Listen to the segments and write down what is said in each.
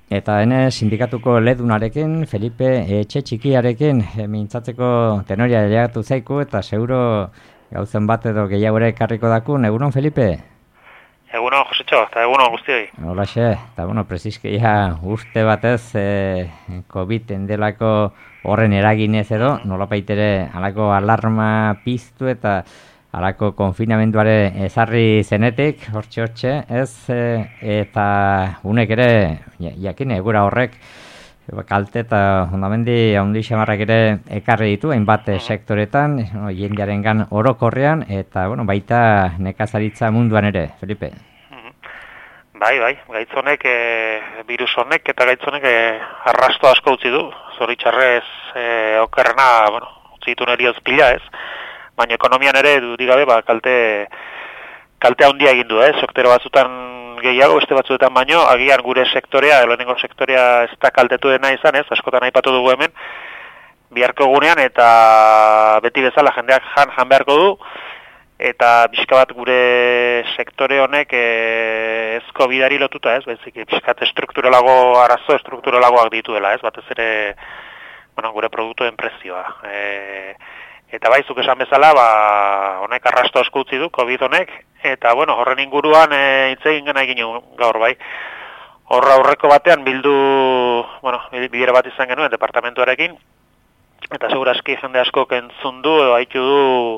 Eta hene sindikatuko ledunarekin, Felipe etxe txikiarekin mintzatzeko tenoria llegatu zaiku eta seguro gauzen bat edo gehiago ere ekarriko dakun. Egunon, Felipe? Egunon, Josetxo, eta egunon guztioi. Holaxe, eta prezizkia urte batez COVID endelako horren eraginez edo, nolapaitere halako alarma piztu eta halako konfinamenduare ezarri zenetik, hortxe, ez, eta unek ere, jakine, gura horrek, kalte eta ondamendi handi xamarrak ere ekarri ditu, hainbat sektoretan, jendearengan orokorrean, eta baita nekazaritza munduan ere, Felipe. Bai, gaitz honek, virus honek eta gaitz honek arrasto asko utzi du. Zoritxarrez okerrena, utzi ditu nerioz pila ez, baina ekonomian ere dudik gabe kalte handia egin du, sektore batzutan gehiago, beste batzuetan baino, agian gure sektorea, lehenengo sektorea ez da kaltetu dena izan ez, askotan aipatu dugu hemen, biharko egunean eta beti bezala jendeak jan beharko du, eta pixka bat gure sektore honek ez COVID-ari lotuta ez, bezik pixka bat strukturalagoak dituela ez, batez ere gure produktuen prezioa. Eta bai, zuk esan bezala, honek arrasto asko utzi du, COVID honek, eta horren inguruan hitz egin gana egin gaur bai. Horra aurreko batean bilera bat izan genuen departamentuarekin, eta segurazki jende asko entzun du, edo haitu du,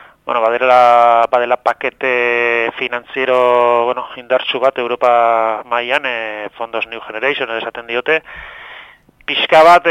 badela pakete finanziero indartsu bat Europa mailan, Fondos New Generation esaten diote, pixka bat,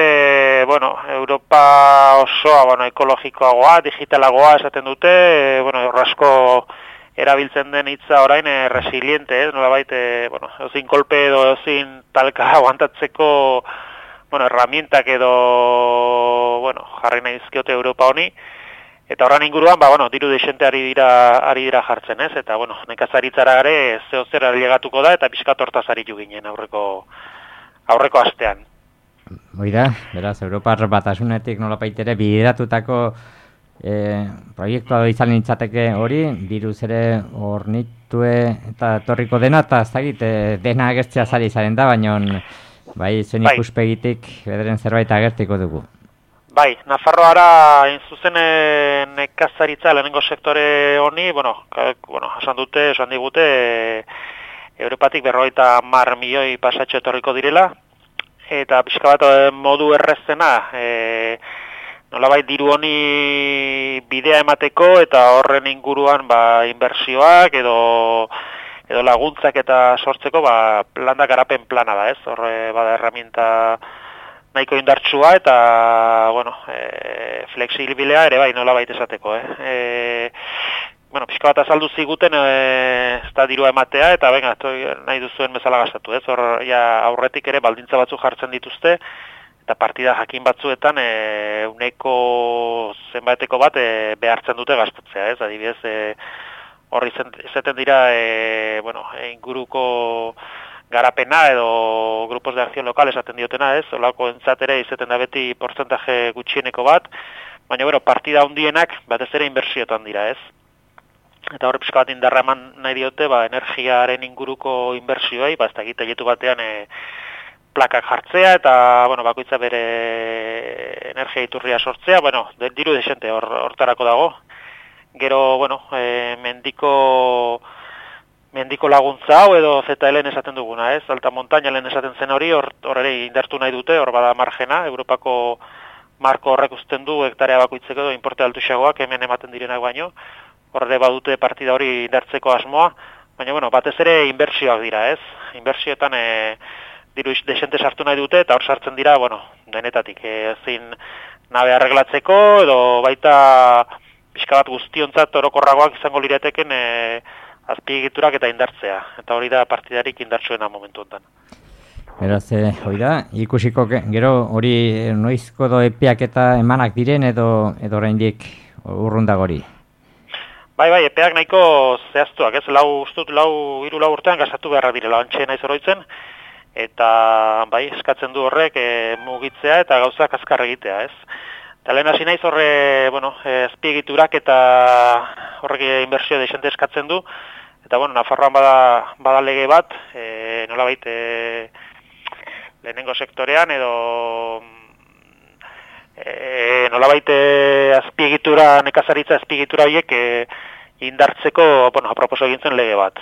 Europa osoa, ekologikoagoa, digitalagoa esaten dute, horrasko erabiltzen den hitza orain resiliente, nolabait, ezin kolpe edo ezin talka aguantatzeko, herramientak edo, jarri nahi dizkiote Europa honi, eta horren inguruan, diru desente ari dira jartzen, ez? Eta, nekazaritzara ere zeo zer alegatuko da, eta pixka tortaz aritu ginen aurreko astean. Oida, beraz, Europar Batasunetik nolapaitere bideratutako proiektua izan nintzateke hori, diruz ere hornitue eta torriko dena, eta ez dakit, dena agertzea zari zaren da, baina zuen ikuspegitik bederen zerbait agertiko dugu. Bai, Nafarroara zuzen nekazaritza lehenengo sektore honi, esan digute, Europatik 50 milioi pasatxo etorriko direla, eta pixka bat modu errezena, nolabait diru honi bidea emateko eta horren inguruan inbertsioak edo laguntzak eta sortzeko landa garapen plana da ez, horre bada herramienta nahiko indartsua eta flexibilea ere bai nolabait esateko. Pixka bat azaldu ziguten ez da dirua ematea eta nahi duzuen bezala gastatu ez, aurretik ere baldintza batzuk jartzen dituzte, eta partida jakin batzuetan uneko zenbaiteko bat behartzen dute gastatzea, ez? Adibidez, horri izaten dira inguruko garapena edo grupos de acción local esaten diotena, ez? Olako entzatere izaten da beti porcentaje gutxieneko bat, baina partida handienak batez ere inbertsioetan dira, ez? Eta horre pixka bat indarra eman nahi diote, energiaren inguruko inbertsioei, ez da egiteietu batean plakak jartzea eta bakoitza bere energia iturria sortzea, diru desente hortarako dago. Gero, mendiko laguntza hau edo ZLN esaten duguna, ez? Alta montaña lehen esaten zen hori, hor ere indartu nahi dute, hor bada margena, Europako marko horrek uzten du hektarea bakoitzeko edo inporte altuxagoak hemen ematen direnak baino, horre badute partida hori indartzeko asmoa, baina batez ere inbertsioak dira, ez? Inbertsioetan diru desente sartu nahi dute, eta hor sartzen dira, denetatik, ezin nabe arreglatzeko, edo baita pixka bat guztiontzat orokorragoak izango lirateken azpiegiturak eta indartzea. Eta hori da partidarik indartsuena momentu honetan. Beraz, hori da, ikusiko gero hori noizko edo epeak eta emanak diren edo oraindik urrundago hori? Bai, epeak nahiko zehaztuak, ez? Hiru lau urtean gastatu beharra direla, antxe naiz oroitzen, eta eskatzen du horrek mugitzea eta gauzak azkar egitea, ez? Eta lehen hasi naiz horre, azpiegiturak eta horrek inbertsio desente eskatzen du, eta Nafarroan bada lege bat, nolabait lehenengo sektorean edo nolabait azpiegitura, nekazaritza azpiegitura horiek indartzeko, bueno, aproposo egin zen lege bat.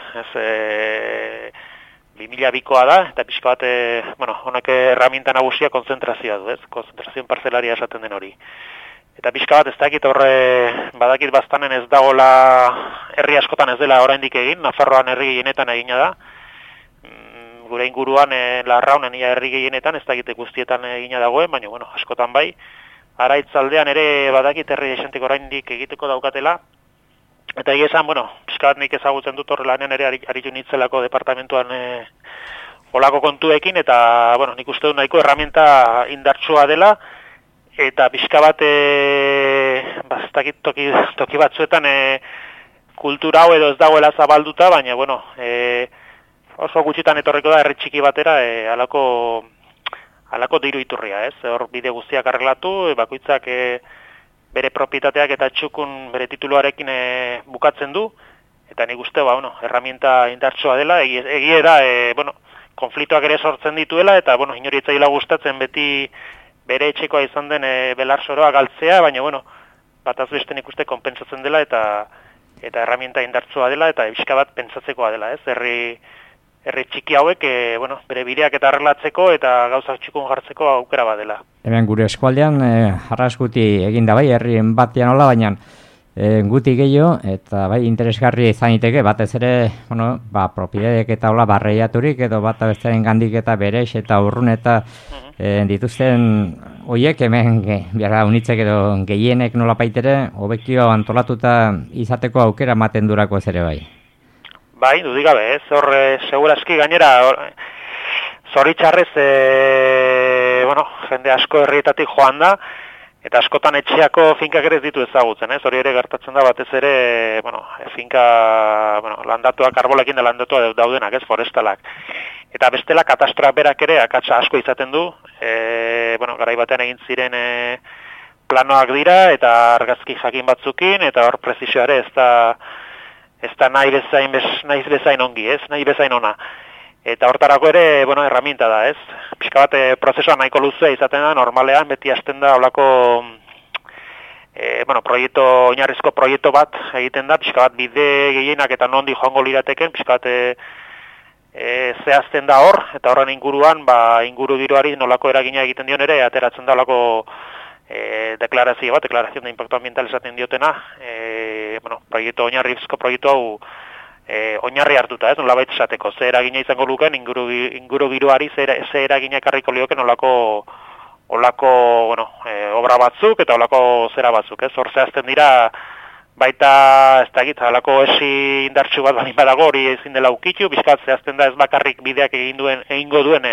Ez 2002koa da, eta pixka bat, bueno, honek erraminta nagusia konzentrazioa du, ez? Konzentrazioen parcelaria esaten den hori. Eta pixka bat ez dakit horre, badakit bastanen ez dagoela, herri askotan ez dela oraindik egin, Nafarroan herri gehienetan egina da. Gure inguruan Larraunen ia herri gehienetan ez dakit guztietan egina dagoen, baina bueno, askotan bai. Araitzaldean ere badakit herri esentik oraindik egiteko daukatela. Eta egia esan, bueno, pixka bat nik ezagutzen dut horrelanean ere aritu nitzelako departamentuan olako kontuekin, eta, bueno, nik uste du nahiko herramienta indartsua dela, eta pixka bat, bastakit toki batzuetan kultura hau edo ez dagoela zabalduta, baina, bueno, oso gutxitan etorriko da herri txiki batera halako diru iturria, ez? Hor bide guztiak arreglatu, bakoitzak bere propietateak eta txukun bere tituluarekin bukatzen du, eta nik uste, bueno, herramienta indartsua dela, egie da, bueno, konfliktoak ere sortzen dituela, eta, bueno, inori etzaila gustatzen beti bere etxekoa izan den belarsoroa galtzea, baina, bueno, bataz beste nik uste konpentsatzen dela, eta herramienta indartsua dela, eta pixka bat pentsatzekoa dela, ez? Herri txiki hauek, bueno, bere bideak eta arreglatzeko eta gauzak txukun jartzeko aukera bat dela. Hemen gure eskualdean, arrasguti eginda bai, herrien batean hola, baina guti gehiago, eta bai, interesgarri izan iteke, batez ere, bueno, propiedadek eta hola barreiaturik, edo bat abestaren gandik eta berex eta urrun eta dituzten hoiek hemen biara unitzek edo gehienek nola paitere, hobekio antolatuta izateko aukera ematen durako ez ere bai. Bai, dudik gabe, ez, hor segurazki gainera, zoritxarrez, bueno, jende asko herrietatik joan da, eta askotan etxeako finkak ere ez ditu ezagutzen, ez, hori ere gertatzen da batez ere, bueno, finka, bueno, landatuak, arbolekin da landatua daudenak, ez, forestalak. Eta bestela katastroak berak ere akatsa asko izaten du, bueno, garai batean egin ziren planoak dira, eta argazki jakin batzukin, eta hor prezizioare ez da nahi bezain ongi, ez, nahi bezain ona. Eta hortarako ere, bueno, herramienta da, ez. Pixka bat, prozesua nahiko luzea izaten da, normalean, beti hasten da, holako, bueno, oinarrizko proiektu bat egiten da, pixka bat bide gehienak eta nondi joango lirateken, pixka bat, zehazten da hor, eta horren inguruan, inguru diruari nolako eragina egiten dion ere, ateratzen da holako deklarazio bat, deklarazion de impacto ambiental esaten diotena, bueno, oinarrizko proiektu hau oinarri hartuta, ez, nolabait esateko, ze eragina izango luken inguru giroari, ze eragina ekarriko lioken olako, bueno, obra batzuk eta olako zera batzuk, ez, hor zehazten dira, baita, ez da egit, olako esi indartsu bat balin badago, hori ezin dela ukitu, bizkat zehazten da ez bakarrik bideak egingo duen,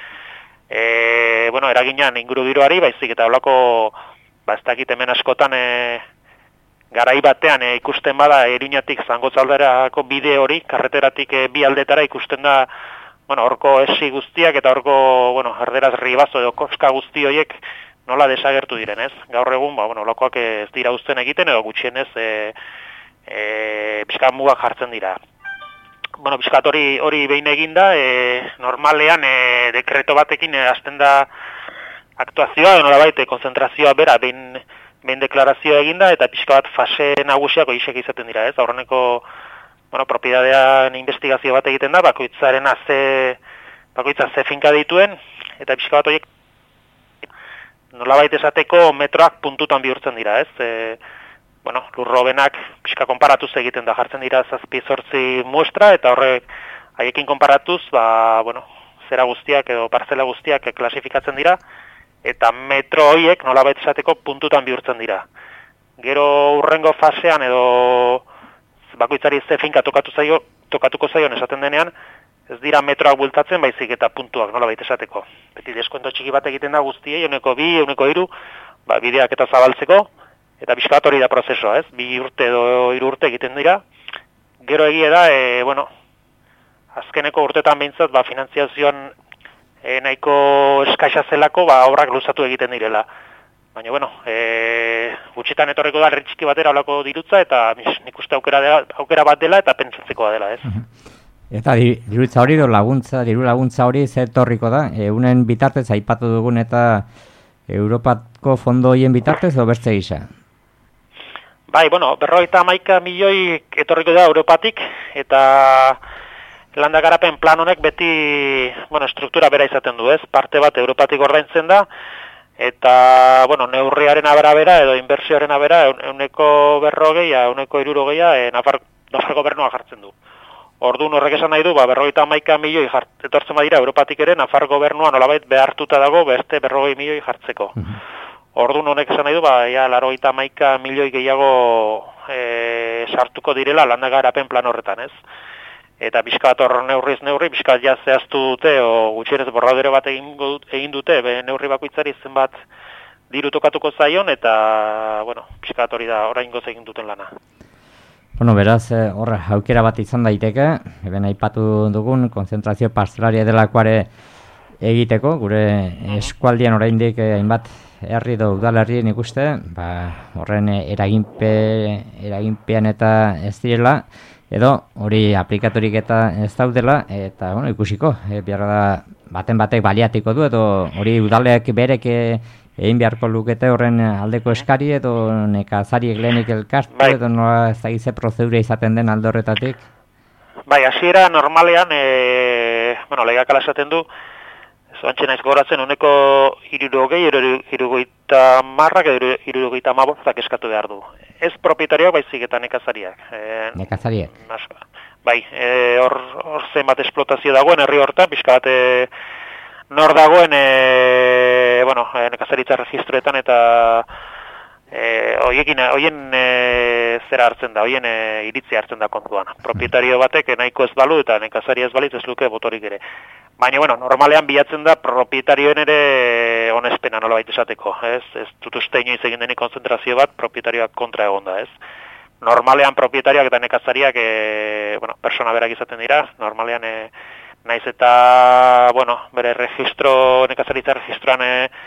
bueno, eraginan inguru giroari, baizik eta olako, ez da egit hemen askotan, garai batean ikusten bada Iruñatik Zangotzalderako bide hori, karreteratik bi aldetara ikusten da, bueno, horko esi guztiak eta horko, bueno, erderaz ribazo edo koska guzti horiek nola desagertu diren, ez? Gaur egun, bueno, holakoak ez dira uzten egiten edo gutxienez pixkat mugak jartzen dira. Bueno, pixkat hori behin eginda, normalean dekreto batekin hasten da aktuazioa, nolabait konzentrazioa bera behin deklarazioa eginda, eta pixka bat fase nagusiako isek izaten dira, ez? Aurreneko, bueno, propiedadean investigazio bat egiten da, bakoitza ze finka dituen, eta pixka bat horiek nolabait esateko metroak puntutan bihurtzen dira, ez? Bueno, lurrobenak pixka konparatuz egiten da, jartzen dira 7-8 muestra, eta horrek haiekin konparatuz, bueno, zera guztiak edo parcela guztiak klasifikatzen dira, eta metro horiek nolabait esateko puntutan bihurtzen dira. Gero urrengo fasean edo bakoitzari ze finka tokatuko zaion esaten denean, ez dira metroak bultatzen, baizik eta puntuak nolabait esateko. Beti deskuento txiki bat egiten da guztiei, 1-2, 1-3, bideak eta zabaltzeko, eta pixkat hori da prozesua, ez? 2 urte edo 3 urte egiten dira. Gero egia da, bueno, azkeneko urtetan behintzat, finantziazioan nahiko eskaisa zelako, obrak luzatu egiten direla. Baina, bueno, gutxitan etorreko da herri txiki batera olako dirutza, eta nik uste aukera bat dela eta pentsatzekoa dela, ez? Eta dirutza hori, diru laguntza hori zetorriko da, unen bitartez aipatu dugun eta Europako fondo horien bitartez edo beste gisa? Bai, bueno, 51 milioi etorriko da Europatik, eta landa garapen plan honek beti, bueno, struktura bera izaten du, ez? Parte bat Europatik ordaintzen da, eta, bueno, neurriaren arabera edo inbertsioaren arabera, 140, 160, Nafar gobernua jartzen du. Orduan horrek esan nahi du, 51 milioi etortzen badira Europatik ere, Nafar gobernua nolabait behartuta dago beste 40 milioi jartzeko. Orduan honek esan nahi du, 51 milioi gehiago sartuko direla landa garapen plan horretan, ez? Eta pixka bat hor neurriz neurri, pixka bat ja zehaztu dute, o gutxienez borradore bat egin dute, neurri bakoitzari zenbat diru tokatuko zaion, eta, bueno, pixka bat hori da, oraingoz egin duten lana. Bueno, beraz, horra, aukera bat izan daiteke, eben aipatu dugun, konzentrazio pastoralaria delakoare egiteko, gure eskualdian oraindik hainbat herri edo udalerrien ikuste, horren eraginpean eta ez direla, edo hori aplikaturik eta ez daudela, eta bueno, ikusiko, behar da baten batek baliatiko du, edo hori udaleak berek egin beharko lukete horren aldeko eskari, edo nekazariek lehenik elkartu, edo nola ez dagize prozedura izaten den alde horretatik? Bai, hasiera normalean, legeak ala esaten du, zoantxe naiz goratzen, honeko 60, 70 eskatu behar du. Ez propietarioak baizik eta nekazariak. Nekazariak? Bai, hor zenbat esplotazio dagoen herri hortan, pixka bat nor dagoen nekazaritza registroetan eta hoien zera hartzen da, hoien iritzia hartzen da kontuan. Propietario batek nahiko ez balu eta nekazaria ez balitz ez luke botorik ere. Baina, normalean bilatzen da propietarioen ere onespena nola baita esateko, ez? Ez dut uste inoiz egin denik konzentrazio bat, propietarioak kontra egonda, ez? Normalean propietarioak eta nekazariak, persona berak izaten dira, normalean naiz eta, bere registro, nekazaritza registroan,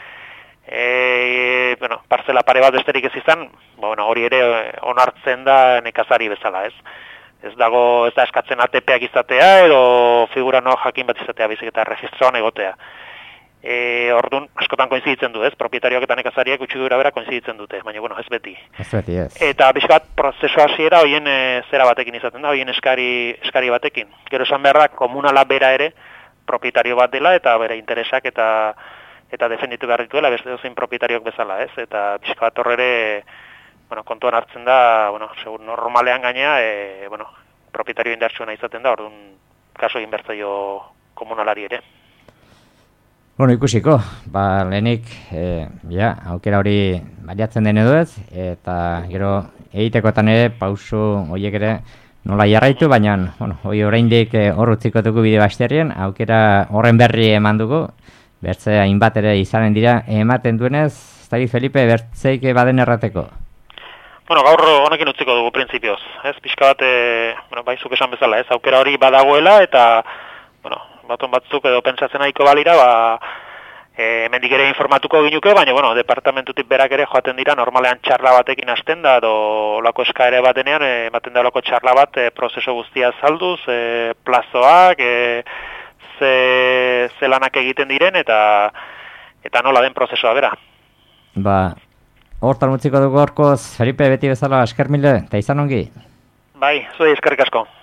parcela pare bat besterik ez izan, hori ere onartzen da nekazari bezala, ez? Ez da eskatzen ATP-ak izatea edo figura no jakin bat izatea bizik eta registroan egotea. Orduan, askotan koinziditzen du, ez? Propietarioak eta nekazariak utxidura bera koinziditzen dute, baina, ez beti. Ez beti, ez. Eta bizkat prozesu hasiera hoien zera batekin izaten da, hoien eskari batekin. Gero esan behar da, komunala bera ere propietario bat dela eta bere interesak eta defenditu behar dituela, beste dozein propietariok bezala, ez? Eta bizkat horre kontuan hartzen da, segun normalean gainea, propietario indartsuena izaten da, orduan kaso inbertzaio komunalari ere. Ikusiko, lehenik, aukera hori baliatzen den edo ez, eta gero egitekotan ere, pausu horiek ere nola jarraitu, baina, hori oraindik hor utziko dugu bide basterien, aukera horren berri eman dugu, bertze hainbat ere izanen dira, ematen duenez, zari Felipe, bertzeik baden errateko? Gaur honekin utziko dugu printzipioz, ez? Pixka bat, baizuk esan bezala, ez? Aukera hori badagoela eta, baton batzuk edo pentsatzen nahiko balira, hemendik ere informatuko ginuke, baina, departamentutik berak ere joaten dira, normalean txarla batekin hasten da, edo olako eskaere batenean, ematen da olako txarla bat, prozeso guztia zalduz, plazoak, ze lanak egiten diren, eta nola den prozesua bera. Hortan utziko dugu horkoz, Felipe, beti bezala, esker mile, eta izan ongi? Bai, zuei eskerrik asko.